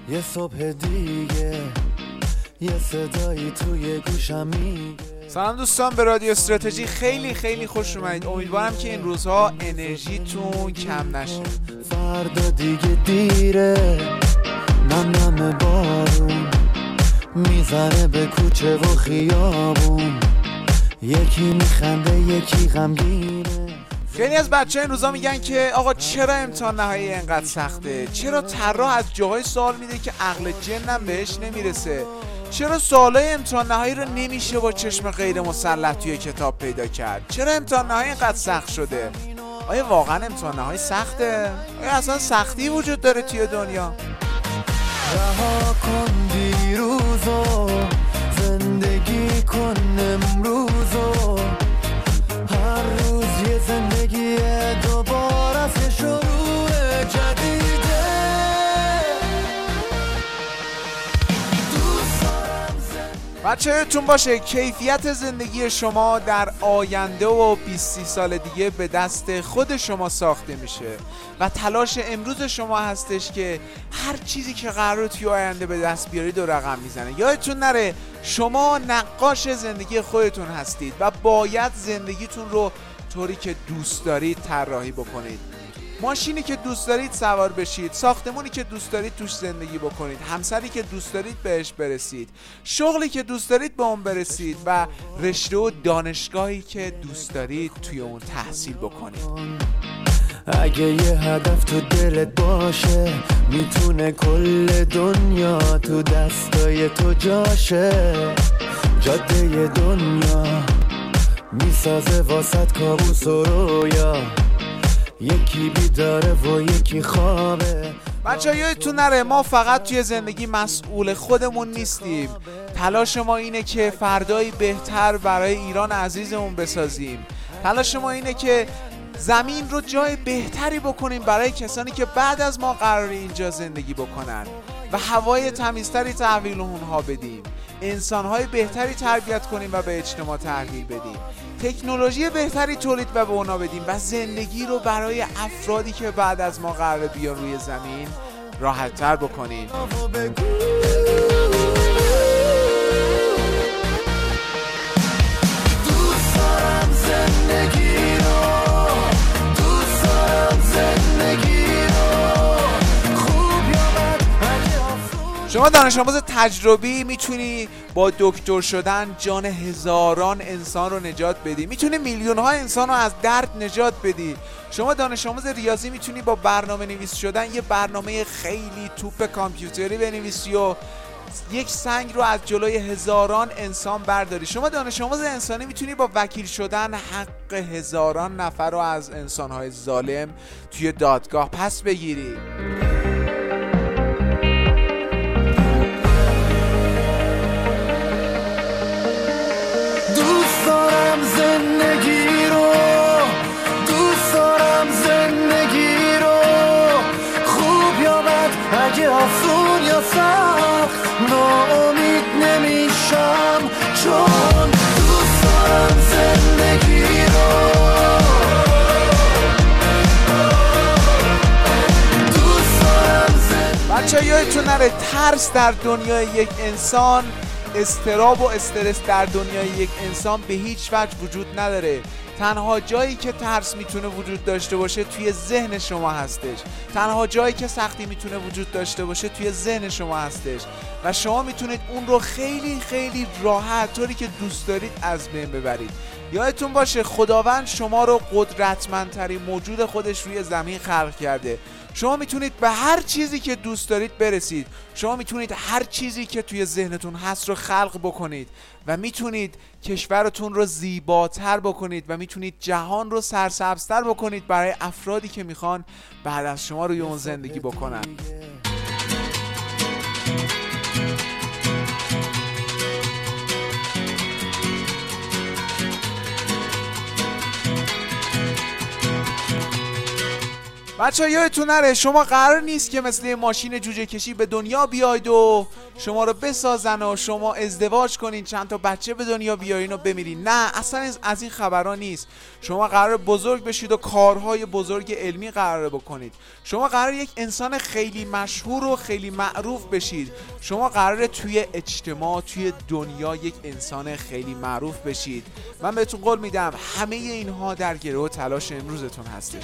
یه صبح دیگه یه صدایی توی گوشم میگه. سلام دوستان، به رادیو استراتژی خیلی خیلی خوش اومدید. امیدوارم که این روزها انرژیتون کم نشه. فردا دیگه دیره، نم بارون میزنه به کوچه و خیابون، یکی میخنده یکی غمگینه. خیلی از بچه‌ها این روزا میگن که آقا چرا امتحان نهایی اینقدر سخته؟ چرا طراح از جاهای سوال میده که عقل جنم بهش نمیرسه؟ چرا سوالای امتحان نهایی رو نمیشه با چشم غیر مسلح توی کتاب پیدا کرد؟ چرا امتحان نهایی اینقدر سخت شده؟ آیا واقعا امتحان نهایی سخته؟ آیا اصلا سختی وجود داره توی دنیا؟ رها کن دیروزو، زندگی کن امروزو، هر روز یه زندگی دوباره از شروع جدیده. بچه یادتون باشه کیفیت زندگی شما در آینده و 20 سال دیگه به دست خود شما ساخته میشه و تلاش امروز شما هستش که هر چیزی که قراره توی آینده به دست بیارید و رقم میزنه. یادتون نره شما نقاش زندگی خودتون هستید و باید زندگیتون رو طوری که دوست دارید طراحی بکنید. ماشینی که دوست دارید سوار بشید، ساختمونی که دوست دارید توش زندگی بکنید، همسری که دوست دارید بهش برسید، شغلی که دوست دارید به اون برسید و رشته و دانشگاهی که دوست دارید توی اون تحصیل بکنید. اگه یه هدف تو دلت باشه، میتونه کل دنیا تو دستای تو جاشه. جاده دنیا میسازه واسط کابوس و رویا، یکی بیداره و یکی خوابه. بچه یادتون نره ما فقط توی زندگی مسئول خودمون نیستیم. تلاش ما اینه که فردایی بهتر برای ایران عزیزمون بسازیم. تلاش ما اینه که زمین رو جای بهتری بکنیم برای کسانی که بعد از ما قراره اینجا زندگی بکنن و هوای تمیزتری تحویل اونها بدیم، انسانهای بهتری تربیت کنیم و به اجتماع تحویل بدیم، تکنولوژی بهتری تولید و به اونا بدیم و زندگی رو برای افرادی که بعد از ما قراره بیان روی زمین راحت تر بکنیم. دوست دارم زندگی رو، دوست دارم زندگی رو، خوب یا بد اگه شما دانش آموز تجربی میتونی با دکتر شدن جان هزاران انسان رو نجات بدی، میتونی میلیون ها انسان رو از درد نجات بدی. شما دانش آموز ریاضی میتونی با برنامه نویس شدن یه برنامه خیلی توپ کامپیوتری بنویسی و یک سنگ رو از جلوی هزاران انسان برداری. شما دانش آموز انسانی میتونی با وکیل شدن حق هزاران نفر رو از انسانهای ظالم توی دادگاه پس بگیری. دوست دارم زندگی رو، دوست دارم زندگی رو، خوب یا بد اگه آسون یا سخت، ناامید نمیشم چون دوست دارم زندگی رو، دوست دارم زندگی. بچه یادتون نره ترس در دنیای یک انسان، اضطراب و استرس در دنیای یک انسان به هیچ وجه وجود نداره. تنها جایی که ترس میتونه وجود داشته باشه توی ذهن شما هستش. تنها جایی که سختی میتونه وجود داشته باشه توی ذهن شما هستش و شما میتونید اون رو خیلی خیلی راحت طوری که دوست دارید از بین ببرید. یادتون باشه خداوند شما رو قدرتمندترین موجود خودش روی زمین خلق کرده. شما میتونید به هر چیزی که دوست دارید برسید. شما میتونید هر چیزی که توی ذهنتون هست رو خلق بکنید و میتونید کشورتون رو زیباتر بکنید و میتونید جهان رو سرسبزتر بکنید برای افرادی که میخوان بعد از شما روی اون زندگی بکنن. بچه‌ها یادتون نره شما قرار نیست که مثل ماشین جوجه کشی به دنیا بیاید و شما رو بسازن و شما ازدواج کنین چند تا بچه به دنیا بیارین و بمیرین. نه، اصلا از این خبرها نیست. شما قرار بزرگ بشید و کارهای بزرگ علمی قراره بکنید. شما قرار یک انسان خیلی مشهور و خیلی معروف بشید. شما قراره توی اجتماع، توی دنیا یک انسان خیلی معروف بشید. من بهتون قول میدم همه اینها در گرو تلاش امروزتون هستش.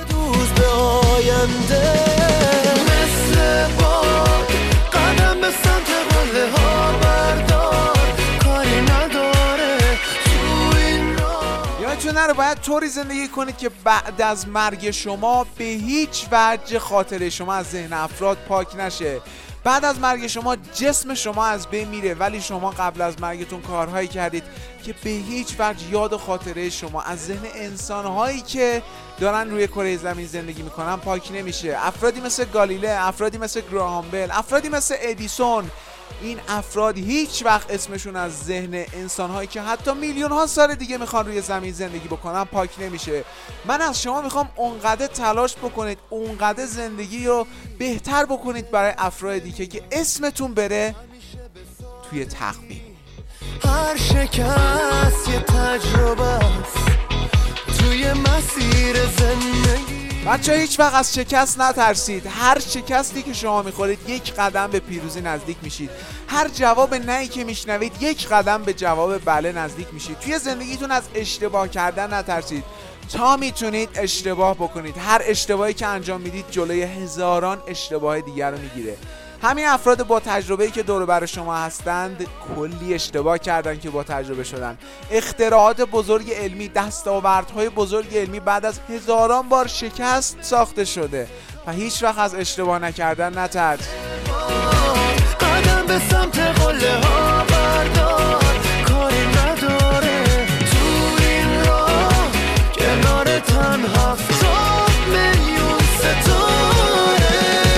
آینده مثل باد قدم به سمت قله ها بردار کاری نداره تو این راه. یادتون نره باید طوری زندگی کنید که بعد از مرگ شما به هیچ وجه خاطره شما از ذهن افراد پاک نشه. بعد از مرگ شما جسم شما از بین میره ولی شما قبل از مرگتون کارهایی کردید که به هیچ وجه یاد و خاطره شما از ذهن انسانهایی که دارن روی کره زمین زندگی میکنن پاک نمیشه. افرادی مثل گالیله، افرادی مثل گراهام بل، افرادی مثل ادیسون، این افراد هیچ وقت اسمشون از ذهن انسانهایی که حتی میلیون ها سال دیگه میخوان روی زمین زندگی بکنن پاک نمیشه. من از شما میخوام اونقدر تلاش بکنید، اونقدر زندگی رو بهتر بکنید برای افرادی که اسمتون بره توی تقویم. هر شکست یه تجربه است توی مسیر زندگی. بچه هیچ وقت از شکست نترسید. هر شکستی که شما میخورید یک قدم به پیروزی نزدیک میشید. هر جواب نهی که میشنوید یک قدم به جواب بله نزدیک میشید. توی زندگیتون از اشتباه کردن نترسید تا میتونید اشتباه بکنید. هر اشتباهی که انجام میدید جلوی هزاران اشتباه دیگر رو میگیره. همین افراد با تجربه‌ای که دور و بر شما هستند کلی اشتباه کردن که با تجربه شدن. اختراعات بزرگ علمی، دستاوردهای بزرگ علمی بعد از هزاران بار شکست ساخته شده و هیچ وقت از اشتباه نکردن نترس. قدم به سمت قله ها بردار کاری نداره تو این راه کنار تنها فتاد میلیون ستاره.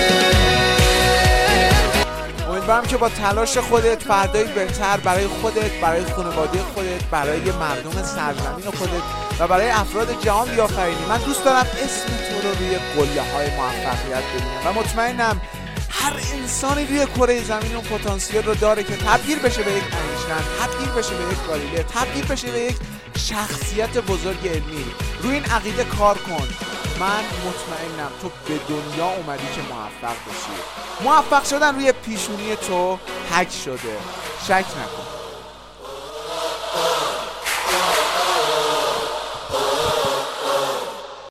امیدوارم که با تلاش خودت فردایی بهتر برای خودت، برای خانواده خودت، برای مردم سرزمین خودت و برای افراد جهان بیافرینی. من دوست دارم اسم تو رو روی قله‌های موفقیت ببینم و مطمئنم هر انسانی روی کره زمین اون پتانسیل رو داره که تبدیل بشه به یک اینشتین، تبدیل بشه به یک گالیله، تبدیل بشه به یک شخصیت بزرگ علمی. روی این عقیده کار کن. من مطمئنم تو به دنیا اومدی که موفق بشی. موفق شدن روی پیشونی تو حک شده. شک نکن.